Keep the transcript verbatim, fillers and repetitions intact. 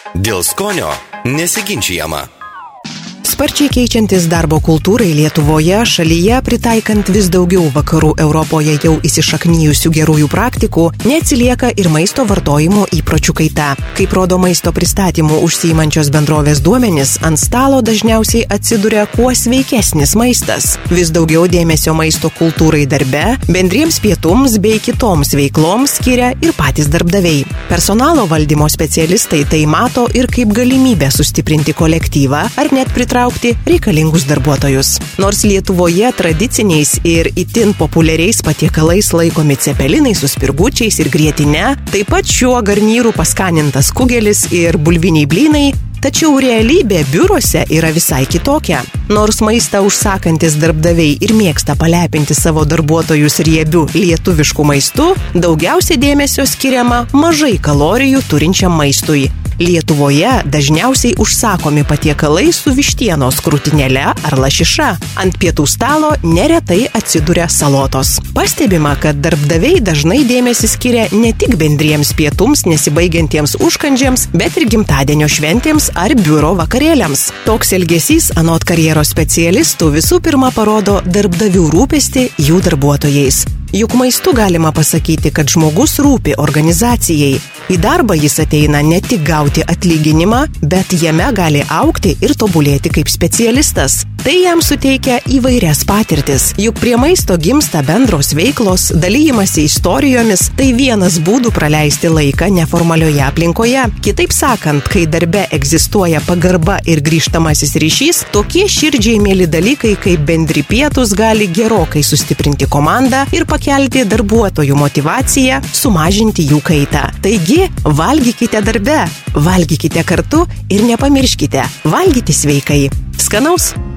Dėl skonio nesiginčijama. Sparčiai keičiantis darbo kultūrai Lietuvoje, šalyje pritaikant vis daugiau vakarų Europoje jau įsišaknyjusių gerųjų praktikų, neatsilieka ir maisto vartojimo įpročių kaita. Kaip rodo maisto pristatymų užsiimančios bendrovės duomenys, ant stalo dažniausiai atsiduria kuo sveikesnis maistas. Vis daugiau dėmesio maisto kultūrai darbe, bendriems pietums bei kitoms veikloms skiria ir patys darbdaviai. Personalo valdymo specialistai tai mato ir kaip galimybę sustiprinti kolektyvą ar net pritraukti reikalingus darbuotojus. Nors Lietuvoje tradiciniais ir itin populiariais patiekalais laikomi cepelinai su spirgučiais ir grietine, taip pat šiuo garnyru paskanintas kugelis ir bulviniai blynai, tačiau realybė biuruose yra visai kitokia. Nors maistą užsakantis darbdaviai ir mėgsta palepinti savo darbuotojus riebiu lietuvišku maistu, daugiausiai dėmesio skiriama mažai kalorijų turinčiam maistui. Lietuvoje dažniausiai užsakomi patiekalai su vištienos krūtinėle ar lašiša. Ant pietų stalo neretai atsiduria salotos. Pastebima, kad darbdaviai dažnai dėmesį skiria ne tik bendriems pietums nesibaigiantiems užkandžiams, bet ir gimtadienio šventėms ar biuro vakarėliams. Toks elgesys anot karjeros specialistų visų pirma parodo darbdavių rūpestį jų darbuotojais. Juk maistu galima pasakyti, kad žmogus rūpi organizacijai. Į darbą jis ateina ne tik gauti atlyginimą, bet jame gali augti ir tobulėti kaip specialistas. Tai jam suteikia įvairias patirtis. Juk prie maisto gimsta bendros veiklos, dalijimasi istorijomis, tai vienas būdų praleisti laiką neformalioje aplinkoje. Kitaip sakant, kai darbe egzistuoja pagarba ir grįžtamasis ryšys, tokie širdžiai mėly dalykai kaip bendri pietūs gali gerokai sustiprinti komandą ir pakelti darbuotojų motyvaciją, sumažinti jų kaitą. Taigi, valgykite darbe, valgykite kartu ir nepamirškite, valgyti sveikai. Skanaus!